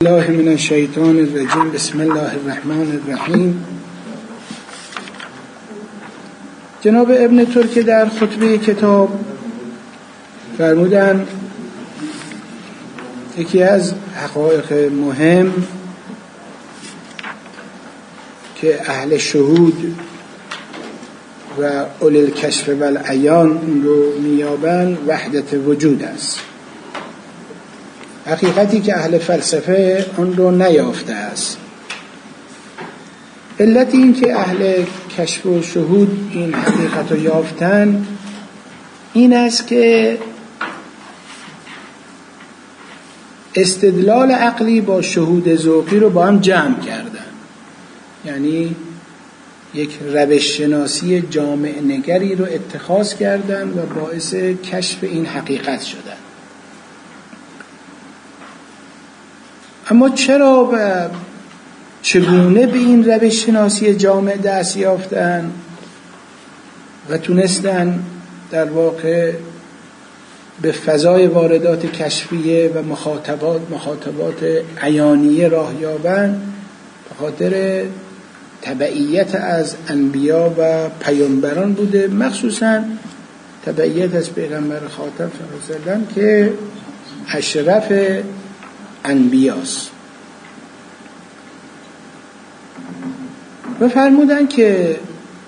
الله من الشیطان الرجیم. بسم الله الرحمن الرحیم. جناب ابن ترک در خطبه کتاب فرمودن یکی از حقایق مهم که اهل شهود و اولی الکشف و العیان اون رو میابن وحدت وجود است، حقیقتی که اهل فلسفه اون رو نیافته است. علت این که اهل کشف و شهود این حقیقت رو یافتن این است که استدلال عقلی با شهود ذوقی رو با هم جمع کردن، یعنی یک روش شناسی جامع نگری رو اتخاذ کردن و باعث کشف این حقیقت شدن. اما چرا و چگونه به این روش شناسی جامع دست یافتن و تونستن در واقع به فضای واردات کشفیه و مخاطبات عیانیه راه یابن؟ به خاطر تبعیت از انبیا و پیامبران بوده، مخصوصا تبعیت از پیغمبر خاتم صلی الله علیه و سلم که اشرف انبیاست. و فرمودن که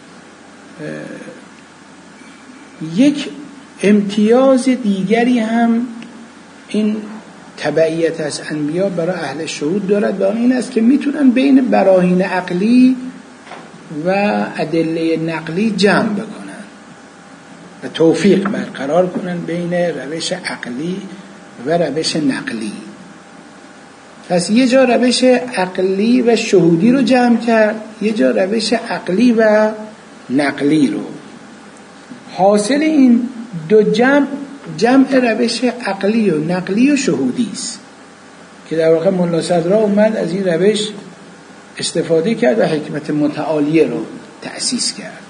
یک امتیاز دیگری هم این تبعیت از انبیا برای اهل شهود دارد و این است که میتونن بین براهین عقلی و ادله نقلی جمع بکنن و توفیق برقرار کنن بین روش عقلی و روش نقلی. پس یه جا روش عقلی و شهودی رو جمع کرد، یه جا روش عقلی و نقلی رو. حاصل این دو جمع روش عقلی و نقلی و شهودی است که در واقع ملا صدرا اومد از این روش استفاده کرد و حکمت متعالیه رو تأسیس کرد.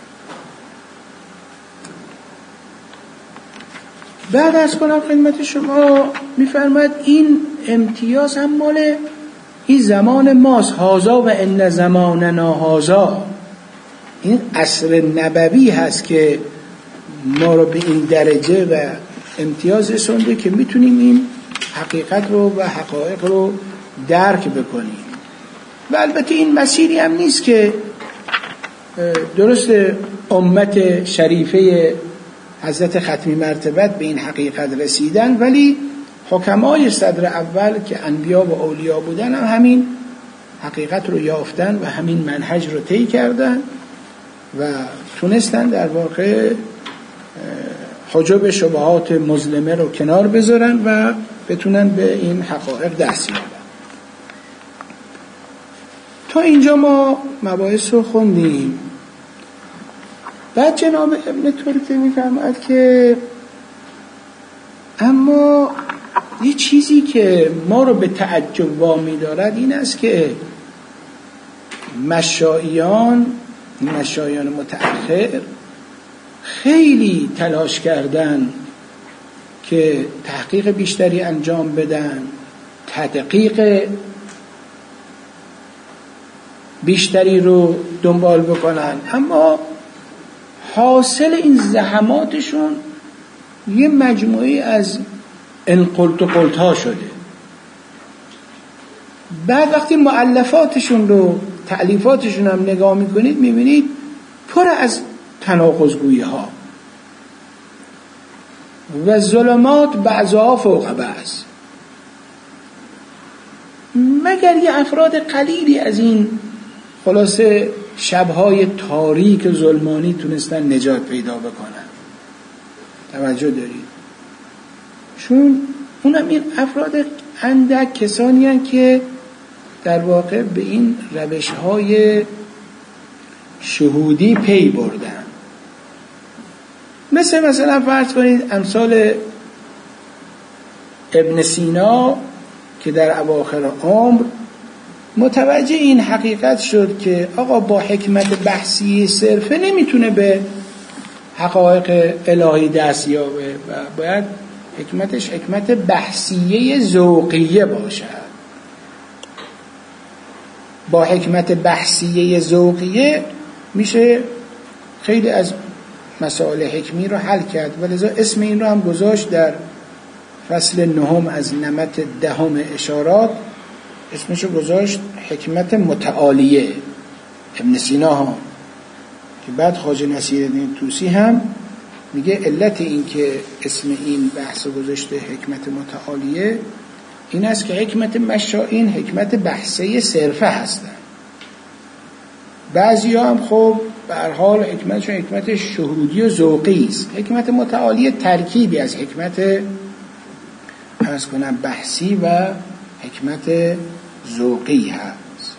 بعد از کنم خدمت شما میفرماید این امتیاز هم مال این زمان ماست، هازا و ان زماننا هازا. این عصر نبوی هست که ما رو به این درجه و امتیاز رسونده که میتونیم این حقیقت رو و حقایق رو درک بکنیم. و البته این مسیری هم نیست که درست امت شریفه حضرت ختمی مرتبت به این حقیقت رسیدن، ولی حکمای صدر اول که انبیا و اولیا بودن هم همین حقیقت رو یافتن و همین منهج رو طی کردن و تونستن در واقع حجب شبهات مظلمه رو کنار بذارن و بتونن به این حقایق دست یابن. تا اینجا ما مباحث رو خوندیم. بعد جناب ابن ترک میفرماید که اما یه چیزی که ما رو به تعجب وامی دارد این است که مشایعان متأخر خیلی تلاش کردن که تحقیق بیشتری انجام بدن، تدقیق بیشتری رو دنبال بکنن، اما حاصل این زحماتشون یه مجموعی از انقلت و قلت ها شده. بعد وقتی مؤلفاتشون رو تألیفاتشون هم نگاه میکنید میبینید پر از تناقض‌گویی ها و ظلمات بعضها فوق بعض، مگر یه افراد قلیلی از این خلاصه شبهای تاریک ظلمانی تونستن نجات پیدا بکنن. توجه دارید؟ چون اونم این افراد اندک کسانی هستند که در واقع به این روش‌های شهودی پی بردن. مثلا فرض کنید امثال ابن سینا که در اواخر عمر متوجه این حقیقت شد که آقا با حکمت بحثی صرفه نمیتونه به حقایق الهی دست یابه و باید حکمتش حکمت بحثیه ذوقیه باشد. با حکمت بحثیه ذوقیه میشه خیلی از مسائل حکمی رو حل کرد و لذا اسم این رو هم گذاشت در فصل 9 از نمط 10 اشارات، اسمشو گذاشت حکمت متعالیه ابن سینا ها، که بعد خواجه نصیرالدین طوسی هم میگه علت این که اسم این بحث گذاشته حکمت متعالیه این است که حکمت مشائین حکمت بحثی صرفه هستن. بعضی ها هم خب به هر حال حکمتشون حکمت شهودی و ذوقی است. حکمت متعالیه ترکیبی از حکمت عرض کنم بحثی و حکمت ذوقی هست.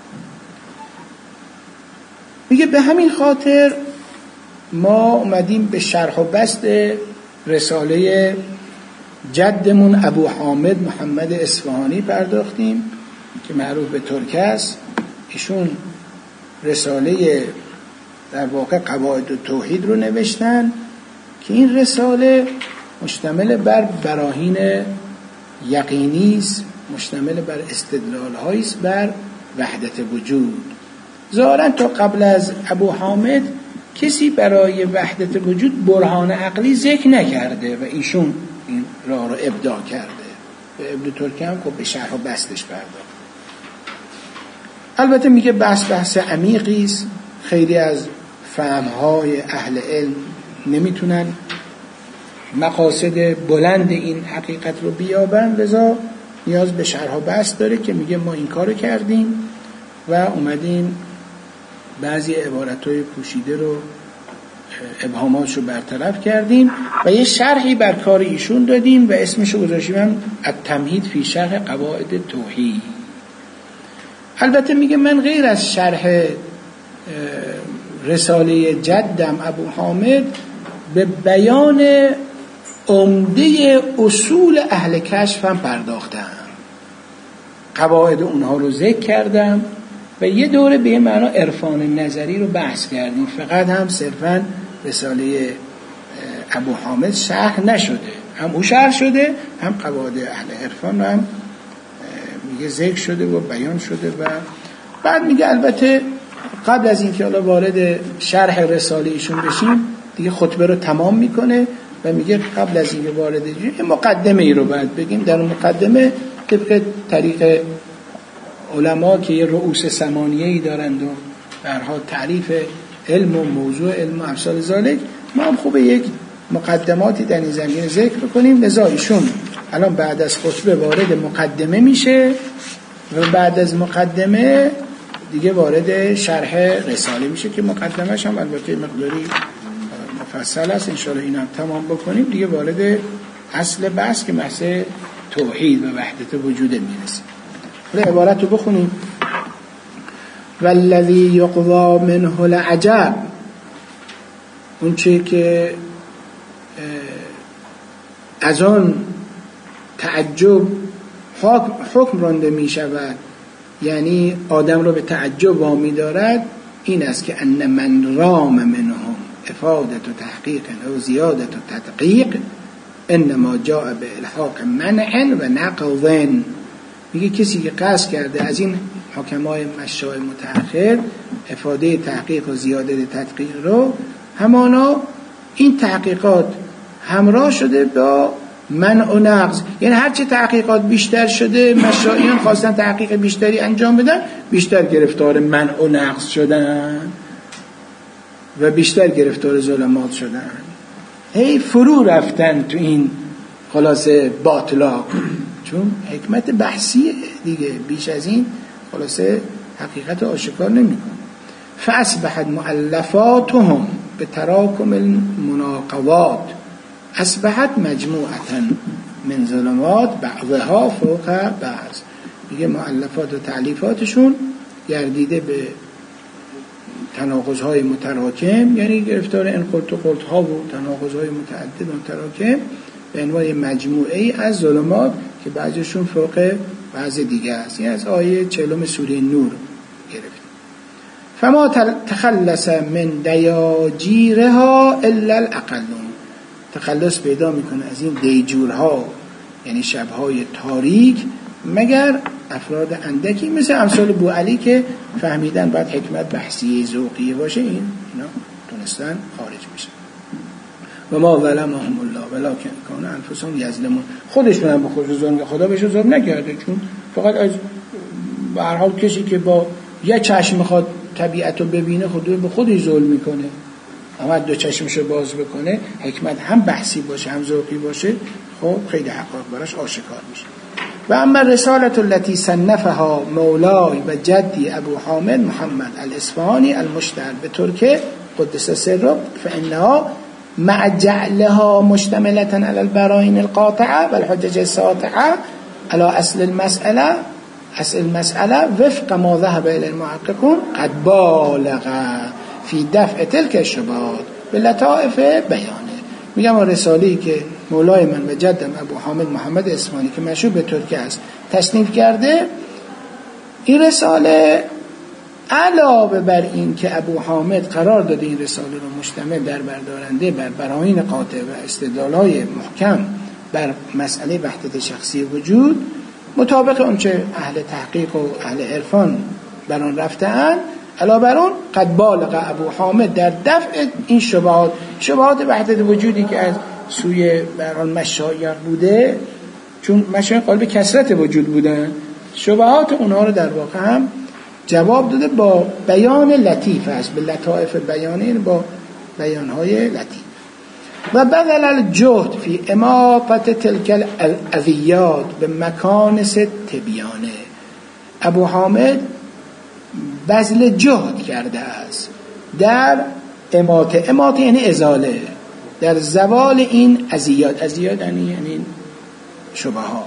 میگه به همین خاطر ما اومدیم به شرح و بسط رساله جدمون ابو حامد محمد اصفهانی پرداختیم که معروف به ترک است. ایشون رساله در واقع قواعد التوحید رو نوشتن که این رساله مشتمل بر براهین یقینی است، مشتمل بر استدلال‌هایی است بر وحدت وجود. ظاهراً تا قبل از ابو حامد کسی برای وحدت وجود برهان عقلی ذکر نکرده و ایشون این راه رو ابداع کرده. و ابن ترکی هم خب به شرح و بسطش پرداخت. البته میگه بحث عمیقی است، خیلی از فهم‌های اهل علم نمیتونن مقاصد بلند این حقیقت رو بیابن، لذا نیاز به شرح و بسط داره که میگه ما این کارو کردیم و اومدیم بعضی عبارت‌های پوشیده رو ابهاماتش رو برطرف کردیم و یه شرحی بر کار ایشون دادیم و اسمشو گذاشتیم التمهید فی شرح قواعد توحید. البته میگه من غیر از شرح رساله جدم ابو حامد به بیان عمده اصول اهل کشف هم پرداختم، قواعد اونها رو ذکر کردم و یه دوره به معنا عرفان نظری رو بحث کردیم. فقط هم صرفاً رساله ابو حامد شرح نشده، هم او شرح شده هم قواعد اهل عرفان هم میگه ذکر شده و بیان شده. و بعد میگه البته قبل از اینکه حالا وارد شرح رساله ایشون بشیم دیگه خطبه رو تمام میکنه و میگه قبل از اینکه وارد مقدمه ای رو باید بگیم. در مقدمه طبق طریق علما که یه رؤوس ثمانیه‌ای دارند و برها تعریف علم و موضوع علم و امثال ذالک، ما هم خوبه یک مقدماتی در این زمینه ذکر کنیم. لذا ایشون الان بعد از خطبه وارد مقدمه میشه و بعد از مقدمه دیگه وارد شرح رساله میشه که مقدمه‌اش هم البته مقداری مفصل است. انشاءالله اینم تمام بکنیم دیگه وارد اصل بحث که بحث توحید و وحدت وجود میرسیم. حالا عبارت رو بخونیم. والذی یقضی منه العجب، اون چه که از آن تعجب حکم رانده می شود، یعنی آدم رو به تعجب وامی دارد، این است که ان من رام منهم افادت و تحقیق و زیادت و تدقیق انما جاء به الحاق منع و نقض. میگه کسی که قصد کرده از این حکمای مشاء متأخر افاده تحقیق و زیاده تدقیق رو، همانا این تحقیقات همراه شده با منع و نقض، یعنی هرچی تحقیقات بیشتر شده مشایخ خواستن تحقیق بیشتری انجام بدن، بیشتر گرفتار منع و نقض شدن و بیشتر گرفتار ظلمات شدن، هی فرو رفتن تو این خلاصه باطلاق، چون حکمت بحثیه دیگه، بیش از این خلاصه حقیقت آشکار نمی‌کنه. فاصبحت مؤلفاتهم به تراکم المناقضات اصبحت مجموعة من ظلمات بعضها فوق بعض. میگه مؤلفات و تعلیفاتشون گردیده به تناقض‌های متراکم، یعنی گرفتار این قلت و قلت‌ها و تناقض‌های متعدد و متراکم به عنوان مجموعه‌ای از ظلمات که بعضیشون فوق بعض دیگه است. یعنی از آیه 40 سوره نور گرفت. فما تخلص من دیاجیرها الا الاقلون، تخلص پیدا میکنه از این دیجورها یعنی شبهای تاریک مگر افراد اندکی مثل امثال بوعلی که فهمیدن باید حکمت بحثی ذوقی باشه، اینا تونستن خارج بشن. و ما ظلمهم الله ولکن کانوا انفسهم یظلمون. خودشون هم به خودشون ظلم، خدا بهشون ظلم نکرده، چون فقط از به هر حال کسی که با یه چشم میخواد طبیعت رو ببینه خودش به خودش ظلم میکنه. اما دو چشمشو باز بکنه، حکمت هم بحثی باشه هم ذوقی باشه، خب خیلی حقایق براش آشکار میشه. و اما رسالت التي صنفها مولای و جدی ابو حامد محمد الاصفهانی المشتهر به ترکه قدس سره فانها مع جعلها مشتملة على البراهين القاطعة والحجج الساطعة على أصل المسألة وفق ما ذهب إلى المحققون قد بالغ في دفع تلك الشبهات بلطائف بیانه. میگم رساله‌ای که مولای من و جدم ابو حامد محمد اصفهانی که مشهور به ترکیه است تصنیف کرده، این رساله علاوه بر این که ابو حامد قرار داده این رساله رو مشتمل در بردارنده بر براهین قاطع و استدلال‌های محکم بر مسئله وحدت شخصی وجود مطابق اونچه اهل تحقیق و اهل عرفان بر آن رفته‌اند، علاوه بر اون قد بالغ ابو حامد در دفع این شبهات وحدت وجودی که از سوی بران مشایر بوده، چون مشایر قالب کثرت وجود بودن، شبهات اونها رو در واقع هم جواب داده با بیان لطیف است، به لطائف بیانه، با بیانهای لطیف. و بذل الجهد فی اماطة تلك الاذیات به مکانس تبیانه. ابو حامد بذل جهد کرده است در اماطه یعنی ازاله، در زوال این اذیات یعنی شبهات.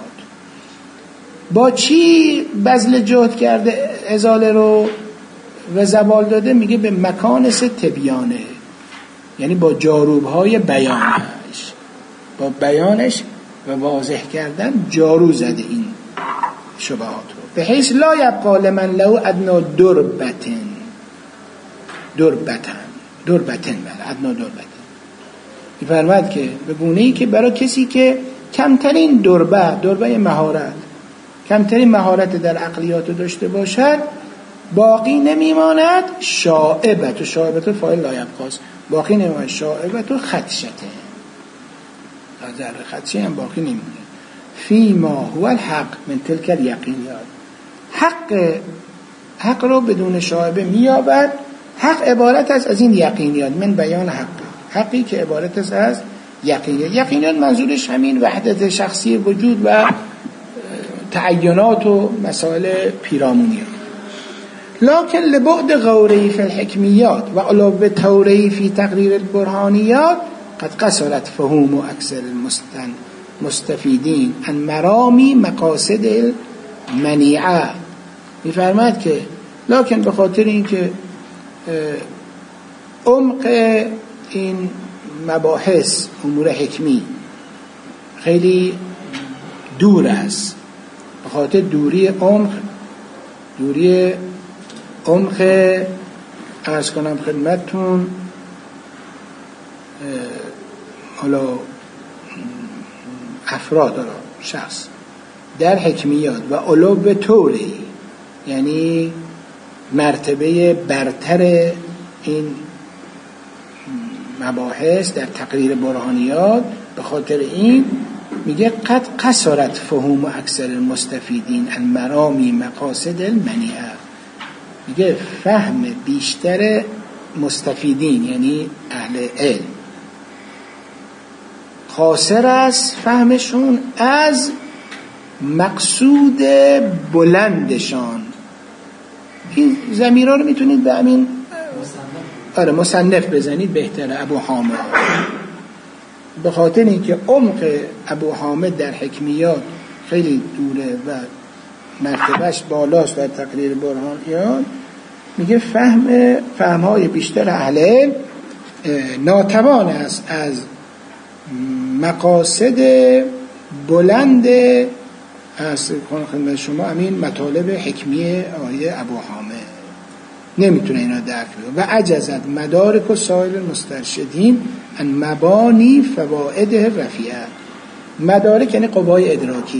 با چی بذل جهد کرده ازاله رو و زوال داده؟ میگه به مکانس تبیانه، یعنی با جاروبهای بیانش، با بیانش و واضح کردن جارو زده این شبهات رو. به حیث لا یبقى لمن له ادنا دربتن ادنا دربتن. می‌فرماید که به گونه‌ای که برای کسی که کمترین دربه مهارت، کمترین مهارت در عقلیات داشته باشد، باقی نمیماند شائبت فاعل لا یبقاست، باقی نمیماند شائبت و خدشته، در خدشه هم باقی نمیماند. فیما هو الحق من تلک الیقینیات، حق رو بدون شائبه میابد. حق عبارت است از این یقینیات، من بیان حقی که عبارت است از یقینیات منظورش همین وحدت شخصی وجود و تعینات و مسائل پیرامونیات. لكن لبعد غوره في الحكميات وعلو توره في تقرير البرهانيات قد قصرت فهوم أكثر المستفيدين عن مرامي مقاصد المنيعة. می‌فرماید که لکن به خاطر اینکه عمق این مباحث امور حکمی خیلی دور است، به خاطر دوری عمق عرض کنم خدمتتون، حالا افراد شخص در حکمیات و علو توری، یعنی مرتبه برتر این مباحث در تقریر برهانیات، به خاطر این میگه قد قصرت فهوم اکثر المستفیدین عن مرامی مقاصد المنیعه. میگه فهم بیشتر مستفیدین یعنی اهل علم قاصر است فهمشون از مقصود بلندشان. این ضمیرها رو میتونید به همین مصنف بزنید بهتره، ابو حامد، به خاطر اینکه عمق ابو حامد در حکمیات خیلی دوره و مرتبهش بالاست در تقریر برهانیات. میگه فهمهای بیشتر اهل ناتوان است از مقاصد بلند از خدمت شما همین مطالب حکمی آیه ابو حامد، نمیتونه اینا درک بده. و عجزت مدارک و سایر مسترشدین ان مبانی فوائده رفیعه. مدارک یعنی قوای ادراکی،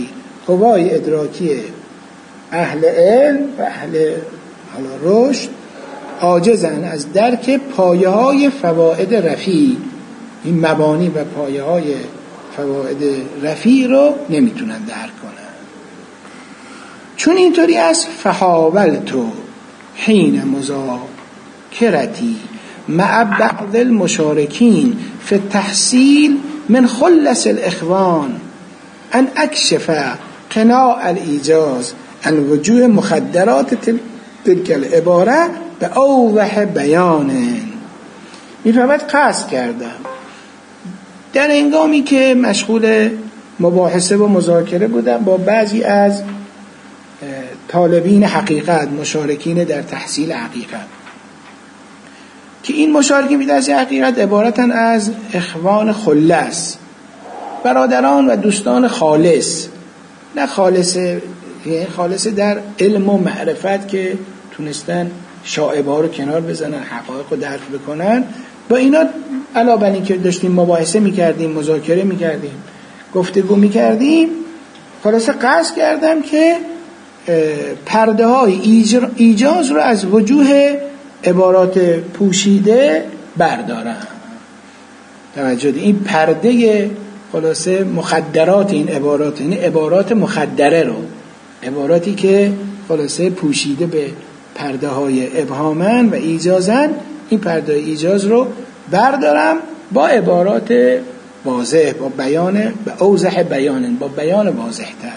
قوای ادراکی اهل علم و اهل رشد عاجزن از درک پایه های فواید رفیع. این مبانی و پایه های فواید رفیع رو نمیتونن درک کنن. چون اینطوری از فحاولتو حین مذاکرتی مع بعض المشارکین فی التحصیل من خلص الاخوان ان اکشف قناع الایجاز عن وجوه مخدرات تلك العباره به اوضح بیان. میفهمد قصد کردم در هنگامی که مشغول مباحثه و مذاکره بودم با بعضی از طالبین حقیقت، مشارکین در تحصیل حقیقت، که این مشارکین در تحصیل حقیقت عبارتن از اخوان خلص، برادران و دوستان خالص، نه خالص در علم و معرفت که تونستن شائبه‌ها رو کنار بزنن، حقایق رو درک بکنن. با اینا علاوه بر این که داشتیم مباحثه میکردیم، مذاکره میکردیم، گفتگو میکردیم، خلاصه قصد کردم که پرده های ایجاز رو از وجوه عبارات پوشیده بردارم. توجه دید، این پرده خلاصه مخدرات این عبارات، این عبارات مخدره رو، عباراتی که خلاصه پوشیده به پرده های ابهامن و ایجازن، این پرده ایجاز رو بردارم با عبارات واضح، با بیان، با اوضح بیان، با بیان واضح تر.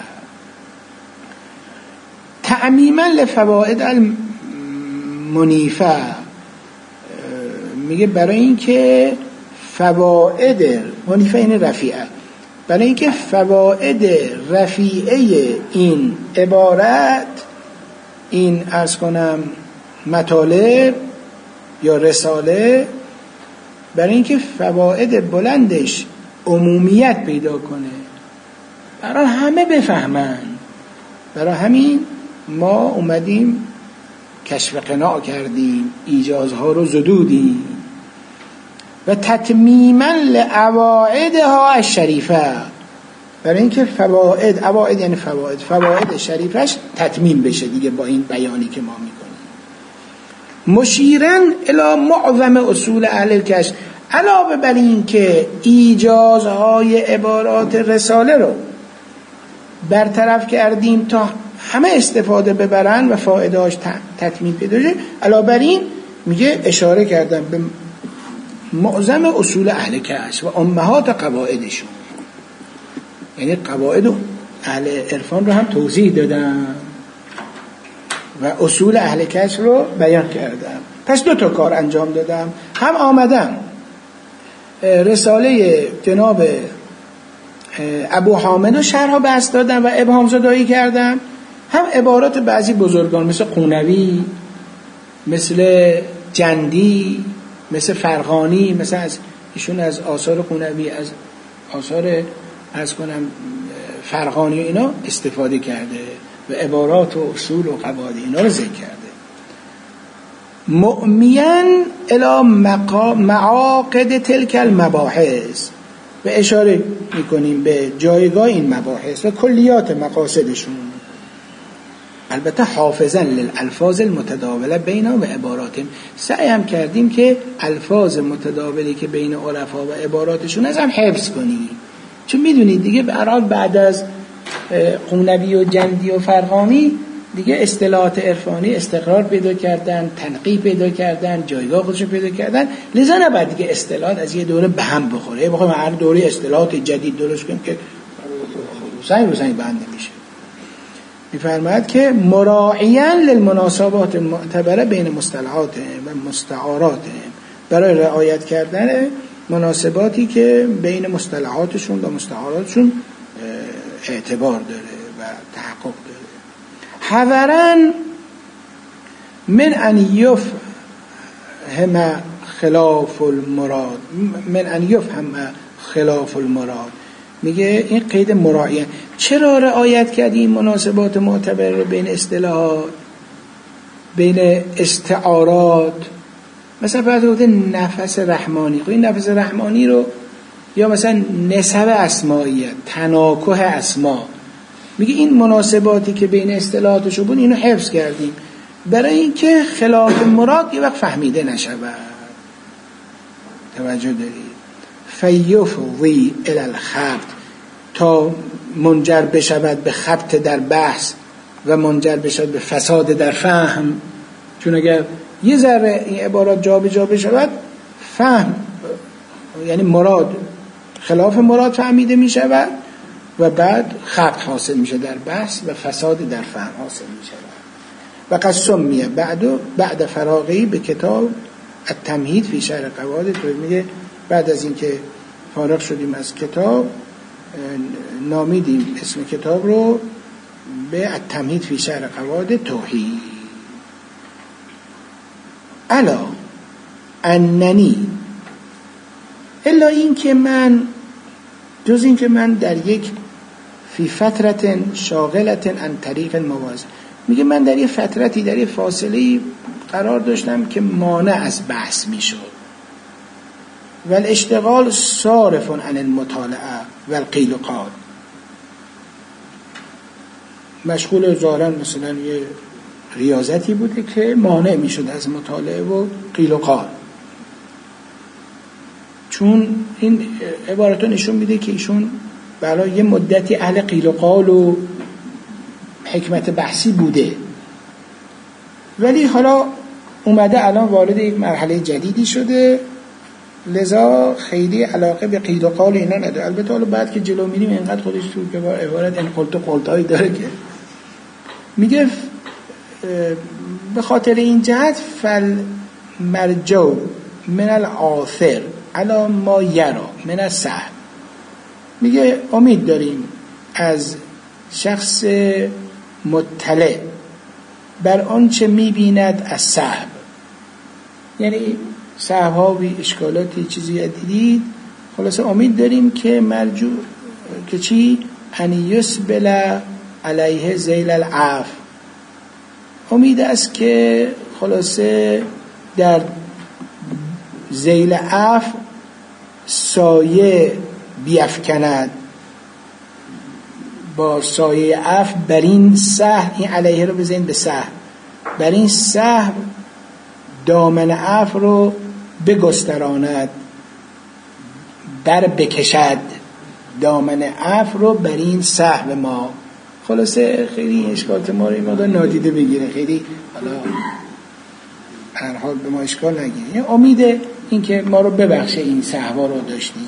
تعمیما لفوائد المنیفه، میگه برای اینکه فوائد منیفه این رفیعه، برای اینکه فوائد رفیعه این عبارت، این عرض کنم مطالب یا رساله، برای اینکه فواید بلندش عمومیت پیدا کنه، برای همه بفهمن، برای همین ما اومدیم کشف قناع کردیم، ایجازها رو زدودیم. و تتمیما لعوائدها الشریفه، برای اینکه فواید، عواید یعنی فواید شریفش تتمیم بشه دیگه با این بیانی که ما میکنیم. مشیرن الی معظم اصول اهل الکشف، علاوه بر این که ایجازهای عبارات رساله رو برطرف کردیم تا همه استفاده ببرن و فایدهاش تتمیم پیدا شه، علاوه بر این میگه اشاره کردم به معظم اصول اهل کشف و امهات قواعدشون، یعنی قواعد اهل عرفان رو هم توضیح دادم و اصول اهل کشف رو بیان کردم. پس 2 تا کار انجام دادم، هم آمدم رساله جناب ابو حامد رو شرح بحث دادم و ابهام زدایی کردم، هم عبارات بعضی بزرگان مثل قونوی، مثل جندی، مثل فرغانی، مثل از ایشون از آثار قونوی، از آثار از کنم فرغانی اینا استفاده کرده و عبارات و اصول و قواعد اینا رو ذکر کرده. مؤمین الی معاقد تلک المباحث، و اشاره میکنیم به جایگاه این مباحث و کلیات مقاصدشون، البته حافظا للالفاظ المتداوله بینا و عباراتهم، سعی هم کردیم که الفاظ متداولی که بین عرفا و عباراتشون از هم حفظ کنیم، چون میدونید دیگه بعد از قونوی و جندی و فرغانی دیگه اصطلاحات عرفانی استقرار پیدا کردن، تنقیح پیدا کردن، جایگاه خودشو پیدا کردن، لذا نباید دیگه اصطلاحات از یه دوره به هم بخوره، بخوایم هر دوره اصطلاحات جدید درست کنیم که حسین بند نمیشه. میفرماید که مراعیاً للمناسبات المعتبره بین مصطلحات و مستعارات، برای رعایت کردن مناسباتی که بین مصطلحاتشون و مستعاراتشون اعتبار داره و تحقق داره. حذراً من ان یفهم خلاف المراد، من ان یفهم خلاف المراد، میگه این قید مراعیه. چرا رعایت کردی این مناسبات معتبر رو بین اصطلاحات، بین استعارات؟ مثلا فرض گفته نفس رحمانی، این نفس رحمانی رو، یا مثلا نسب اسماییت، تناکح اسما، میگه این مناسباتی که بین اصطلاحاتش بود اینو حفظ کردیم برای اینکه خلاف مراد یه وقت فهمیده نشود. توجه دارید؟ فیفضی الی الخبط، تا منجر بشود به خبط در بحث و منجر بشود به فساد در فهم. چون اگر یه ذره این عبارات جا به جا بشود، فهم یعنی مراد خلاف مراد فهمیده می شود و بعد خبط حاصل میشه در بحث و فساد در فهم حاصل می شود. و قد سمیه بعد فراغی به کتاب التمهید فی شرح قواعد. تو میگه بعد از اینکه فارغ شدیم از کتاب نامیدیم اسم کتاب رو به التمهید فی شرح قواعد توحید. الا اننی، الا این که من، جز این که من در یک فی فترت شاغلت عن طریق المواز، میگه من در یه فترتی، در یه فاصله قرار داشتم که مانع از بحث میشد و الاشتغال صارف عن المطالعه و القیل و قال، مشغول ظاهرا مثلا یه ریاضتی بوده که مانع میشد از مطالعه و قیل و قال. چون این عبارتو نشون میده که ایشون برای یه مدتی اهل قیل و قال و حکمت بحثی بوده، ولی حالا اومده الان وارد یک مرحله جدیدی شده، لذا خیلی علاقه به قیل و قال اینا نداره. البته حالا بعد که جلو میریم اینقدر خودش تو که عبارت این قلتایی داره که میگه به خاطر این جهت فالمرجو من الآثر علی ما یرا من السهو، میگه امید داریم از شخص مطلع بر آنچه میبیند از سهو، یعنی سهوهاوی اشکالاتی چیزی دیدید، خلاصه امید داریم که مرجو که چی ان یسبل علیه ذیل العفو، امید است که خلاصه در ذیل عفو سایه بیفکند، با سایه عفو بر این سهو، این علیه رو بزنید به سهو، بر این سهو دامن عفو رو بگستراند، بر بکشد دامن عفو رو بر این سهو ما. خلاصه خیلی اشکالات ما رو این مقدار نادیده بگیره، خیلی حالا هر حال به ما اشکال نگیره، یعنی امید این که ما رو ببخشه این سهوا رو داشتیم.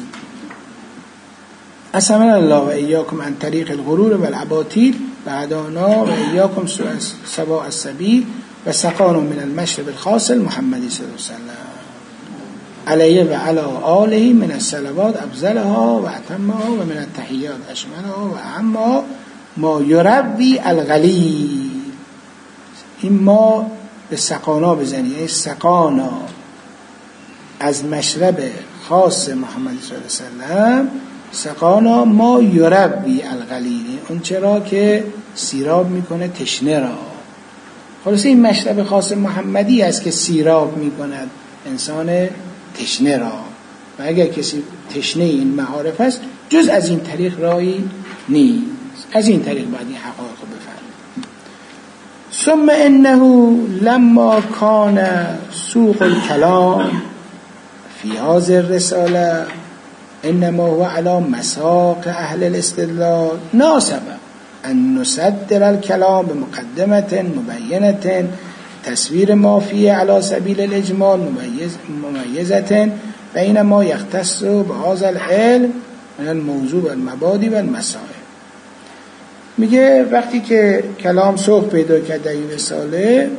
اسمنا الله و ایاکم عن طریق الغرور و الاباطیل و هدانا و ایاکم سواء السبیل و سقانا من المشرب الخاص محمدی صلی الله علیه وسلم علیه و علی آله من الصلوات افضلها و اتمها و من التحیات اشملها و اعمها ما یروی الغلیل. این ما به سقانا بزنی، یعنی سقانا از مشرب خاص محمد صلی الله علیه وسلم، سقانا ما یروی الغلیل، اون چرا که سیراب میکنه تشنه را. خلاصه این مشرب خاص محمدی است که سیراب میکند انسان تشنه را، و اگر کسی تشنه این معارف است جز از این طریق راهی نیست، از این طریق باید این حقایق رو بفهمید. ثم انه لما کان سوق الکلام فی هذه الرساله انما هو على مساق اهل الاستدلال ناسب ان نصدر الكلام بمقدمه مبینه تصویر ما فيه على سبیل الاجمال ممیزه بین ما یختص بهذا العلم من الموضوع والمبادئ والمسائل. میگه وقتی که کلام سوق پیدا کرد در این رساله،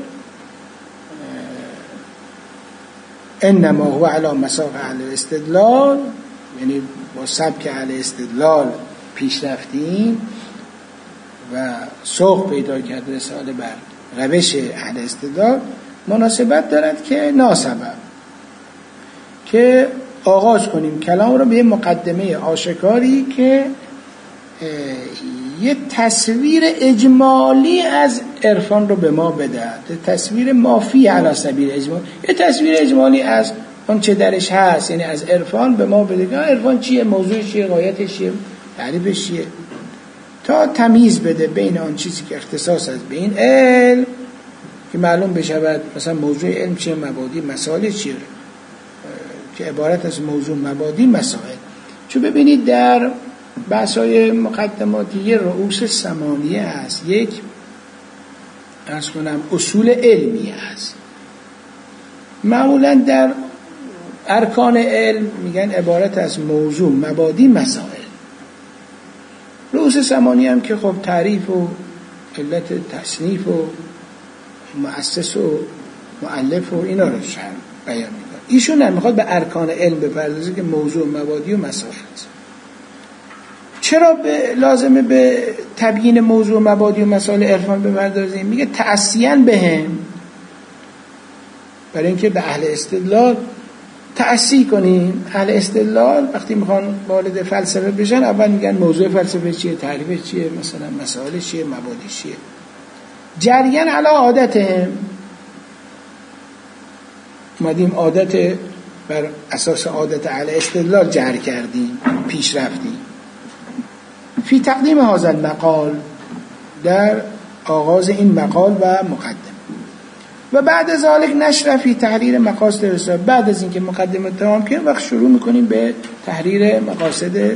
انما هو علی مساق اهل الاستدلال، یعنی با سبک اهل استدلال پیش رفتیم و سوق پیدا کرد رساله بر روش اهل استدلال، مناسبت دارد که ناسبب که آغاز کنیم کلام رو به مقدمه آشکاری که یه تصویر اجمالی از عرفان رو به ما بدهد، تصویر مافی علی سبیل اجمال، یه تصویر اجمالی از اون چه درش هست، یعنی از عرفان به ما بده. عرفان چیه، موضوع چیه، غایتش چیه، تعریفش چیه. تا تمیز بده بین آن چیزی که اختصاص است به این علم که معلوم بشود مثلا موضوع علم چیه، مبادی مسائل چیه، که عبارت از موضوع مبادی مسائل. چون ببینید در بحث‌های مقدماتی یه رؤوس ثمانیه هست، یک عرض کنم اصول علمی هست. معمولا در ارکان علم میگن عبارت از موضوع مبادی مسائل. رؤوس ثمانیه هم که خب تعریف و علت تصنیف و مؤسس و مؤلف و اینا رو شرح بیان میکنه. ایشون هم میخواد به ارکان علم بپردازه که موضوع مبادی و مسائل هست. چرا لازمه به تبیین موضوع مبادی و مسائل عرفان بپردازیم؟ میگه تأسیاً بهم، برای اینکه به اهل استدلال تأسی کنیم. اهل استدلال وقتی میخوان وارد فلسفه بشن اول میگن موضوع فلسفه چیه، تعریف چیه، مثلا مسائل چیه، مبادی چیه. جریان علی عادتهم، اومدیم عادت بر اساس عادت اهل استدلال جر کردیم، پیش رفتیم. فی تقدیم هذا المقال، در آغاز این مقال و مقدمه، و بعد از ذلك نشر فی تحریر مقاصد رساله. بعد از اینکه مقدمه تمام کنیم وقت شروع میکنیم به تحریر مقاصد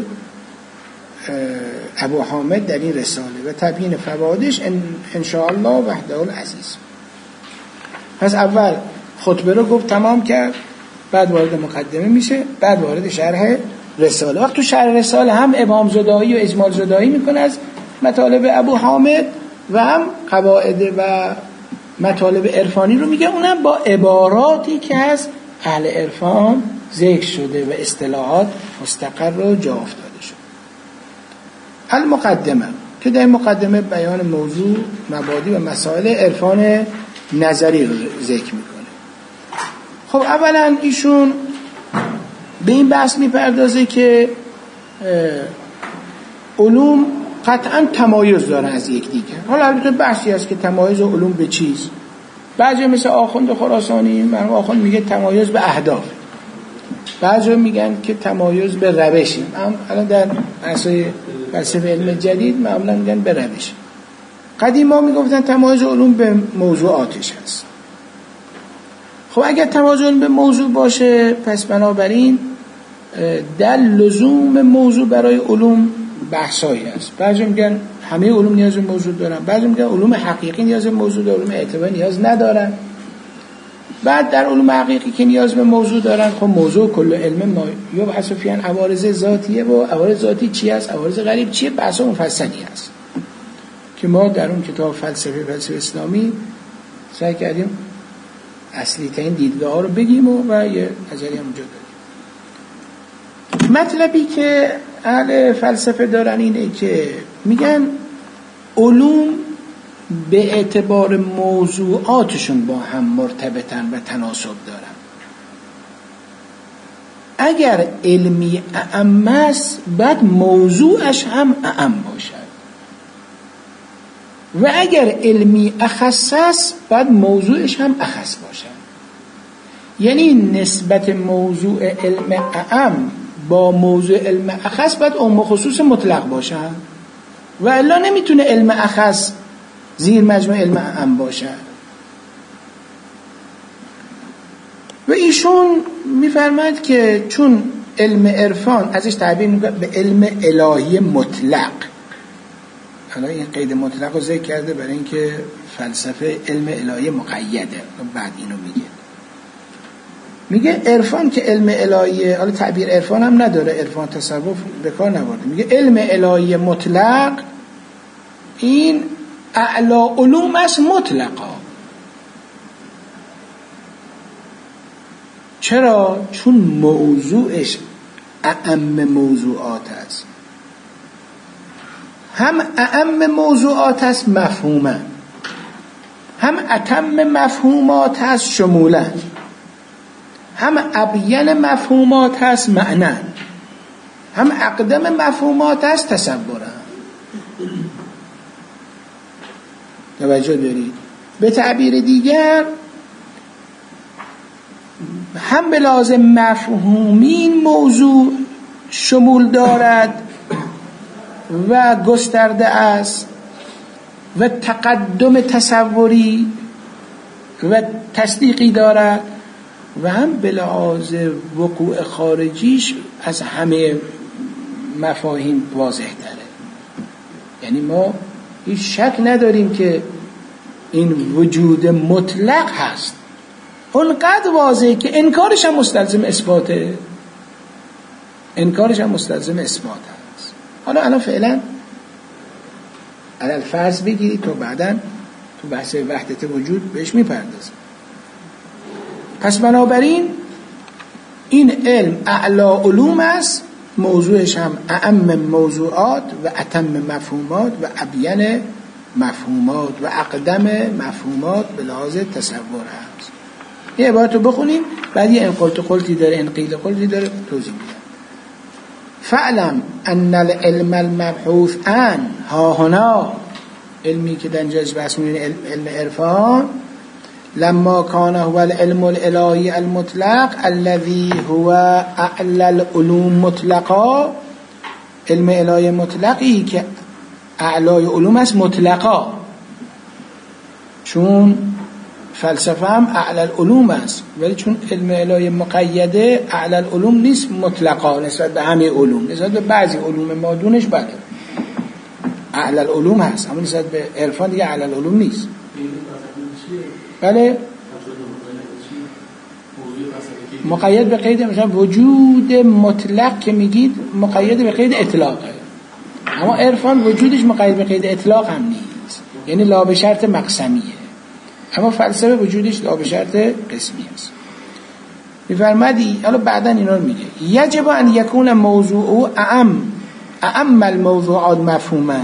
ابو حامد در این رساله و تبیین فوایدش ان شاء الله وحده العزیز. پس اول خطبه رو گفت تمام کرد، بعد وارد مقدمه میشه، بعد وارد شرح رساله. وقت تو شرح رساله هم ابهام زدایی و اجمال زدایی میکنه از مطالب ابو حامد و هم قواعد و مطالب عرفانی رو میگه، اونم با عباراتی که از اهل عرفان ذکر شده و اصطلاحات مستقر و جا افتاده شده. المقدمه، که در مقدمه بیان موضوع مبادی و مسائل عرفان نظری رو ذکر میکنه. خب اولا ایشون به این بحث میپردازه که علوم قطعا تمایز دارن از یکدیگر. حالا البته بحثی هست که تمایز علوم به چیز. بعضی مثل آخوند خراسانی، مرحوم آخوند میگه تمایز به اهداف، بعضی میگن که تمایز به روشی. الان در بحث‌های فلسفه علم جدید معمولا میگن به روش. قدیما میگفتن تمایز علوم به موضوعاتش هست. خب اگر تمایز علوم به موضوع باشه، پس بنابراین در لزوم موضوع برای علوم بحثایی هست. بعضی میگن همه علوم نیاز به موضوع دارن، بعضی میگن علوم حقیقی نیاز به موضوع دارن، علوم اعتباری نیاز ندارن. بعد در علوم حقیقی که نیاز به موضوع دارن، خب موضوع کل علم ما یا حسفیان عوارض ذاتیه و عوارض ذاتی چی است، عوارض غریب چیه، بحث مفصلی است که ما در اون کتاب فلسفه اسلامی سعی کردیم اصلی ترین دیدگاه ها رو بگیم و یه نظری هم اونجا داریم. مطلبی که اهل فلسفه دارن اینه که میگن علوم به اعتبار موضوعاتشون با هم مرتبطن و تناسب دارن. اگر علمی اعم است باید موضوعش هم اعم باشد، و اگر علمی اخص است باید موضوعش هم اخص باشد. یعنی نسبت موضوع علم اعم با موضوع علم اخص باید عموم خصوص مطلق باشه، و الا نمیتونه علم اخص زیر مجموع علم اعم باشه. و ایشون میفرماید که چون علم عرفان ازش تعبیر میکنه به علم الهی مطلق، حالا این قید مطلق رو ذکر کرده برای اینکه فلسفه علم الهی مقیده، بعد اینو میگه عرفان که علم الهیه، حالا تعبیر عرفان هم نداره، عرفان تصوف به کار نبرده، میگه علم الهی مطلق این اعلا علوم است مطلقا. چرا؟ چون موضوعش اعم موضوعات است، هم اعم موضوعات است مفهوما، هم اتم مفهومات است شمولا، هم ابین مفهومات هست معنی، هم اقدم مفهومات هست تصورا. توجه دارید؟ به تعبیر دیگر هم به لازم مفهومین موضوع شمول دارد، و گسترده است و تقدم تصوری و تصدیقی دارد و هم به لحاظ وقوع خارجیش از همه مفاهیم واضح تره. یعنی ما هیچ شک نداریم که این وجود مطلق هست، اونقدر واضحه که انکارش هم مستلزم اثباته، انکارش هم مستلزم اثبات هست. حالا الان فعلا علل فرض بگیرید تو بعداً تو بحث وحدت وجود بهش میپردازیم. پس بنابراین این علم اعلی علوم است، موضوعش هم اعم موضوعات و اتم مفهومات و ابین مفهومات و اقدم مفهومات به لحاظ تصور هست. یه عبارت رو بخونیم بعد یه قلتی داره، قیل قلتی داره، توضیح میدم. فعلم ان العلم المبحوث عن ها هنا، علمی که در اینجاش بحث می‌کنه علم عرفان، لما کان هو العلم الالهی المطلق الذي هو اعلى العلوم مطلقا، علم الهی مطلقی که اعلای علوم است مطلقا، چون فلسفه هم اعلی العلوم است ولی چون علم الهی مقیده اعلی العلوم نیست مطلقا نسبت به همه علوم، نسبت به بعضی علوم مادونش بله اعلی العلوم هست، اما نسبت به عرفان دیگه اعلی العلوم نیست. بله مقید به قید مثلا وجود مطلق که میگید مقید به قید اطلاقه، اما عرفان وجودش مقید به قید اطلاق هم نیست، یعنی لا به شرط مقسمیه، اما فلسفه وجودش لا به شرط قسمی است. میفرمادی حالا بعدا اینا رو میگه یجب ان یکون موضوع اعم الموضوعات مفهوما،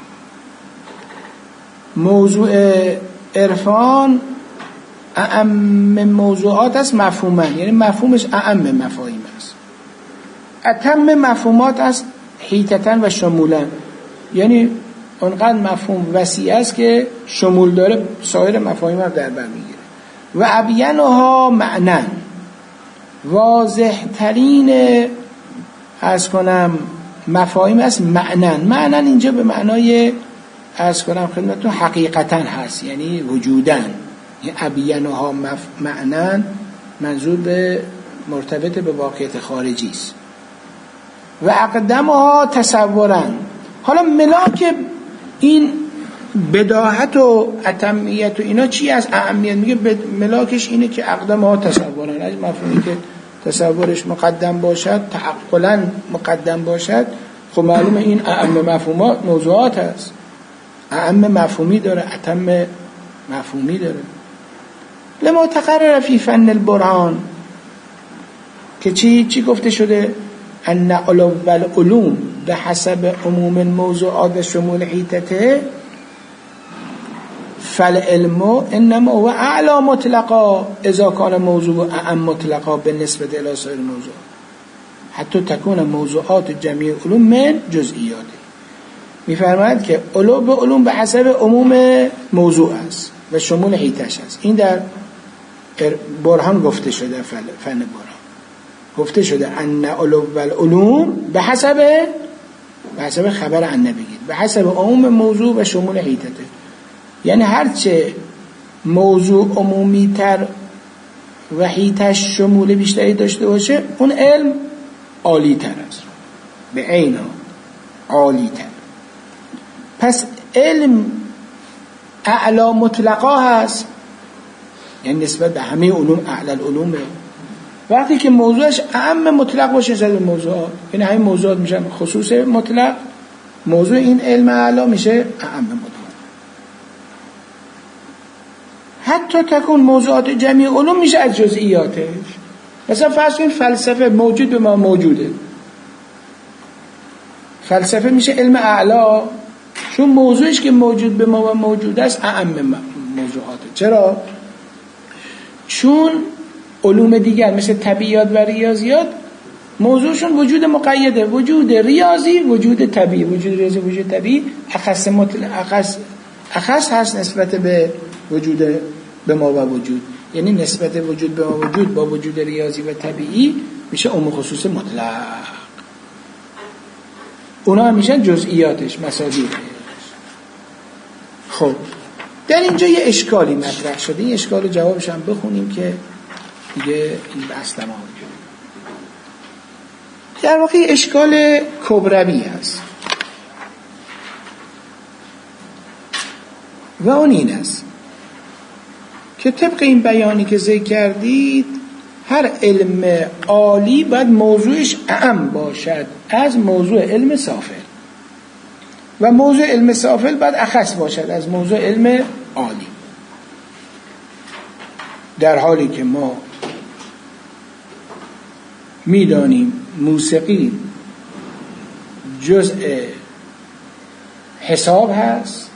موضوع عرفان اعم موضوعات است مفهوما، یعنی مفهومش اعم مفاهیم است، اتم مفهومات است حیطتن و شمولن، یعنی اونقدر مفهوم وسیع است که شمول داره سایر مفاهیم رو در بر میگیره. و ابینها معنن، واضح ترین از کنم مفاهیم است معنن. معنن اینجا به معنای از کنم خدمتتون حقیقتا هست، یعنی وجودن. این ابینها معنن منظور به مرتبط به واقعیت خارجی است. و اقدمها تصورن. حالا ملاک این بداهت و اتمیت و اینا چی از اهمیت؟ میگه ملاکش اینه که اقدمها تصورن، از مفهومی که تصورش مقدم باشد، تعقلا مقدم باشد، خب معلومه این اهم مفهومات موضوعات هست، اهم مفهومی داره، اتم مفهومی داره. لما تقرر فی فن البرهان که چی گفته شده؟ ان علو العلوم به حسب عموم الموضوعات و شمول حیطته فالعلم انما هو اعلی مطلقا اذا کان موضوع اعم مطلقا بالنسبه الى سایر الموضوع حتی تکون موضوعات جمعی علوم من جزئیات. میفرماید که علو به علوم به حسب عموم موضوع است و شمول حیطش است. این در برهان گفته شده، فن برهان گفته شده ان علو العلوم به حسب خبر ان بگید به حسب عموم موضوع و شمول حیطته، یعنی هرچه موضوع عمومی تر و حیطش شمول بیشتری داشته باشه اون علم عالی تر است، به عین عالی تر. پس علم اعلی مطلقا هست، یعنی نسبت به همه علوم اعلی العلومه. وقتی که موضوعش اعم مطلق باشه نسبت به موضوعات، یعنی همین موضوعات میشن خصوص مطلق، موضوع این علم اعلی میشه اعم مطلق. حتی تکون موضوعات جمعی علوم میشه از جزئیاتش. مثلا فرض کنید فلسفه موجود به ما موجوده، فلسفه میشه علم اعلا چون موضوعش که موجود به ما موجود است اعم موضوعاته. چرا؟ چون علوم دیگر مثل طبیعیات و ریاضیات موضوعشون وجود مقیده، وجود ریاضی، وجود طبیعی، وجود ریاضی، وجود طبیعی اخص هست نسبت به وجود به ما و وجود، یعنی نسبت وجود به ما وجود با وجود ریاضی و طبیعی میشه عموم خصوص مطلق. اونا هم میشن جزئیاتش، مصادیقش. خب در اینجا یه اشکالی مطرح شده، این اشکال رو جوابش هم بخونیم که دیگه این بحث تمام شد. در واقع اشکال کبروی هست و اون این است که طبق این بیانی که ذکر کردید هر علم عالی باید موضوعش اعم باشد از موضوع علم سافل و موضوع علم سافل باید اخص باشد از موضوع علم عالی، در حالی که ما میدانیم موسیقی جزء حساب هست.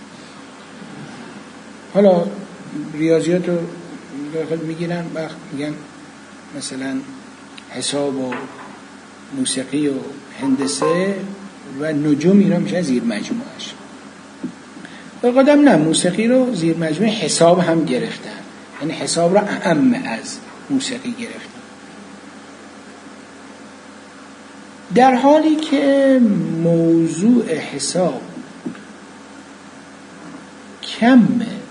حالا ریاضیات رو داخل میگیرن وقت میگن مثلا حساب و موسیقی و هندسه و نجوم اینا میشه زیر مجموعش. در قدم نه، موسیقی رو زیر مجموعه حساب هم گرفتن، یعنی حساب رو اعم از موسیقی گرفتن، در حالی که موضوع حساب کم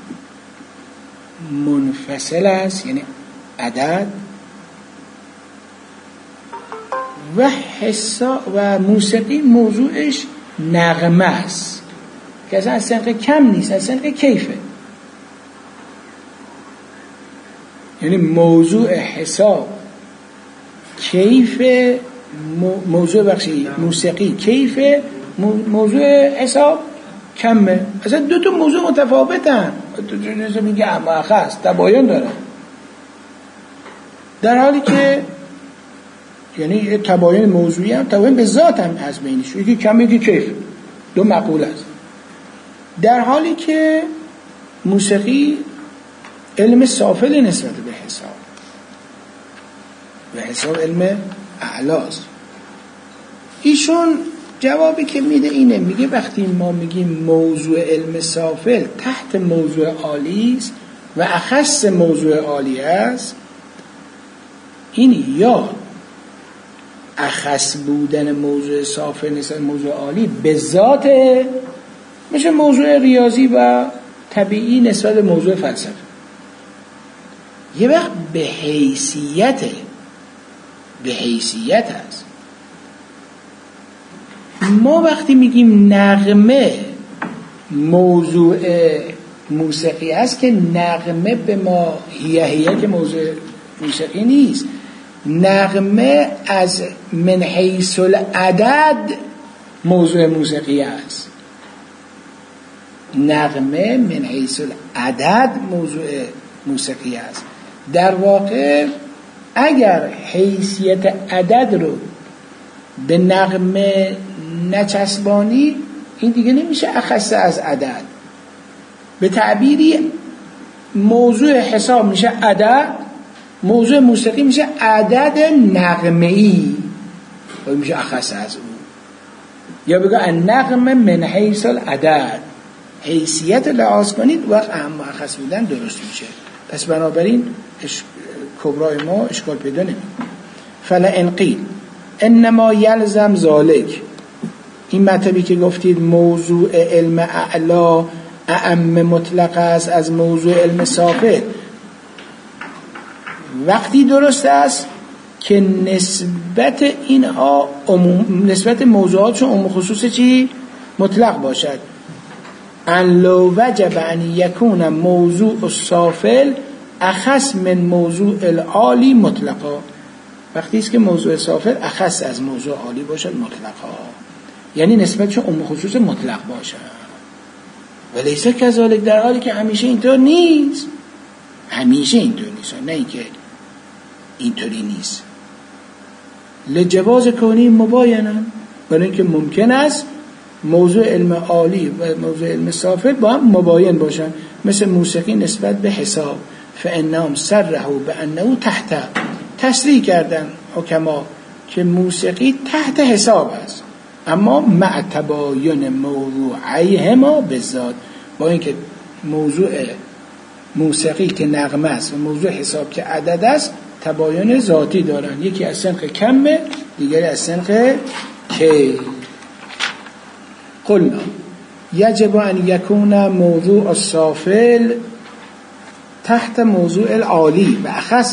منفصل است، یعنی عدد، و حساب و موسیقی موضوعش نغمه است که اصلا از سنق کم نیست، از سنق کیفه. یعنی موضوع حساب کیف، موضوع موسیقی کیف، موضوع حساب کمه. اصلا دو تا موضوع متفاوتن، تو میگه اما اخص تباین دارن، در حالی که یعنی تباین موضوعی هم تباین به ذات هم هست بینش، یکی کم یکی کیف، دو مقوله است. در حالی که موسیقی علم سافل نسبت به حساب و حساب علم اعلاست. ایشون جوابی که میده اینه، میگه وقتی ما میگیم موضوع علم سافل تحت موضوع عالی است و اخص موضوع عالی است، این یا اخص بودن موضوع سافل نسبت موضوع عالی به ذات میشه موضوع ریاضی و طبیعی نسبت به موضوع فلسفه، یه وقت به حیثیت هست. ما وقتی میگیم نغمه موضوع موسیقی است که نغمه به ما هیه که موضوع موسیقی نیست، نغمه از من حیث العدد موضوع موسیقی است، نغمه من حیث العدد موضوع موسیقی است. در واقع اگر حیثیت عدد رو به نغمه نچسبانی، این دیگه نمیشه اخص از عدد. به تعبیری موضوع حساب میشه عدد، موضوع موسیقی میشه عدد نغمه‌ای، میشه اخص از اون. یا بگو النغمه من حیث العدد، حیثیت لحاظ کنید وقت اهم اخص بودن درست میشه. پس بنابراین کبرای ما اشکال پیدا نمیکنه. فلئن قیل انما یلزم ذالک، این مطلبی که گفتید موضوع علم اعلا اعم مطلق است از موضوع علم سافل، وقتی درست است که نسبت اینها نسبت موضوعاتشون عموم خصوص چی مطلق باشد. ان لو وجب ان یکون موضوع السافل اخص من موضوع العالی مطلقا، وقتی است که موضوع سافل اخص از موضوع عالی باشد مطلقا، یعنی نسبتشون عموم خصوص مطلق باشد. ولیس کذالک، در حالی که همیشه اینطور نیست، همیشه اینطور نیست، نه اینکه اینطوری نیست. لجواز کونی مباینا، برای اینکه ممکن است موضوع علم عالی و موضوع علم سافل با هم مباین باشن، مثل موسیقی نسبت به حساب، فانهم صرحوا بانه تحت، تصریح کردن حکما که موسیقی تحت حساب است، اما مع تباین موضوعیهما بالذات، با اینکه موضوع موسیقی که نغمه است و موضوع حساب که عدد است تباین ذاتی دارن، یکی از سنخ کمه دیگری از سنخ کی. قلنا یجب ان یکون موضوع السافل تحت موضوع العالی و اخص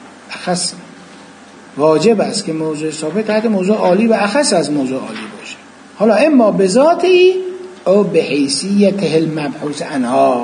واجب است که موضوع سافل تحت موضوع عالی و اخص از موضوع عالی باشه. حالا اما به ذاتی او به حیثیت المبحوث عنها،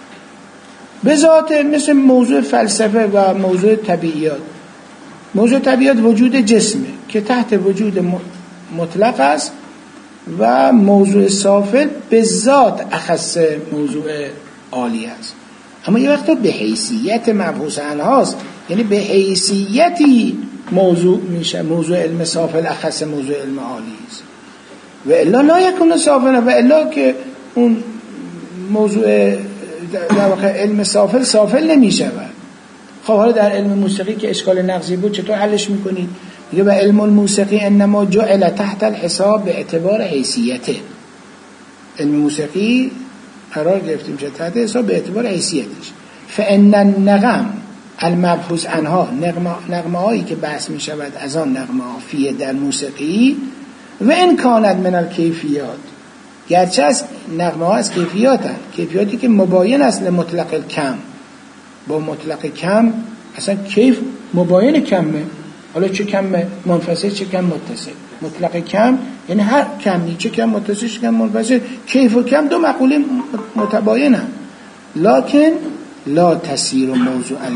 به ذات مثل موضوع فلسفه و موضوع طبیعیات. موضوع طبیعیات وجود جسمه که تحت وجود مطلق است و موضوع سافل به ذات اخص موضوع عالی است. اما یه وقتا به حیثیت مبحوث عنهاست، یعنی به حیثیتی موضوع میشه، موضوع علم سافل اخص موضوع علم عالی است. و الا لا یکون سافل، و الا که اون موضوع در واقع علم سافل نمیشه. خب حالا در علم موسیقی که اشکال نقضی بود چطور حلش میکنید؟ میگه و علم الموسیقی انما جعل تحت الحساب به اعتبار حیثیته. علم موسیقی قرار گرفتیم چه تحت حساب به اعتبار حیثیتش. فان النغم المبحوث عنها، نغمه هایی که بحث می شود از آن نغمه ها فیه در موسیقی، و ان کانت من الکیفیات، گرچه از نغمه ها از کیفیاتن، کیفیاتی که مباین است لمطلق کم. با مطلق کم اصلا کیف مباین کمه. حالا چه کم منفصل چه کم متصل. مطلق کم یعنی هر کمی، چه کم متصل چه کم منفصل. کیف و کم دو مقوله متباینه. لکن لا تسیر موضوعا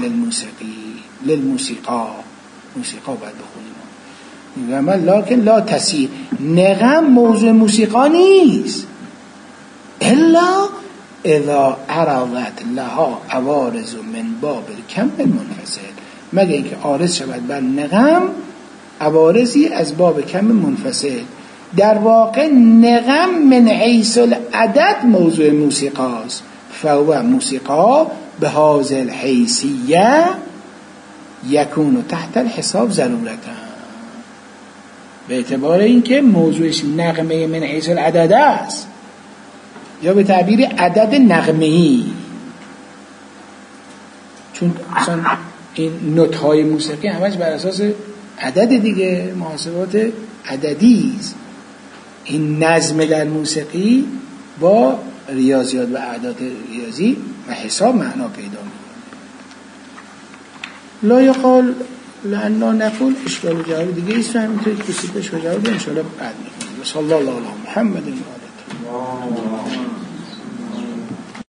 للموسیقا موسیقا باید بخونیم. لکن لا تسیر، نغم موضوع موسیقا نیست الا اذا عرضت لها عوارض من باب الکم المنفصل، مگه اینکه عارض شود بر نغم عوارضی از باب کم منفصل. در واقع نغم من حیث العدد موضوع موسیقاست، فهو موسیقا به هذه الحیثیه یکون تحت الحساب ضرورتا، به اعتبار اینکه موضوعش نغمه من حیث العدد است، یا به تعبیر عدد نغمه‌ای. چون مثلا این نوت‌های موسیقی همش بر اساس عدد دیگه، محاسبات عددی است. این نظم در موسیقی با ریاضیات و اعداد ریاضی و حساب معنا پیدا می‌کنه. لا یقال لأننا نقول اشکال و جواب دیگه است، همینطوری کسی بهش جواب ان شاء الله بعد می‌کنیم. صلی الله علی محمد.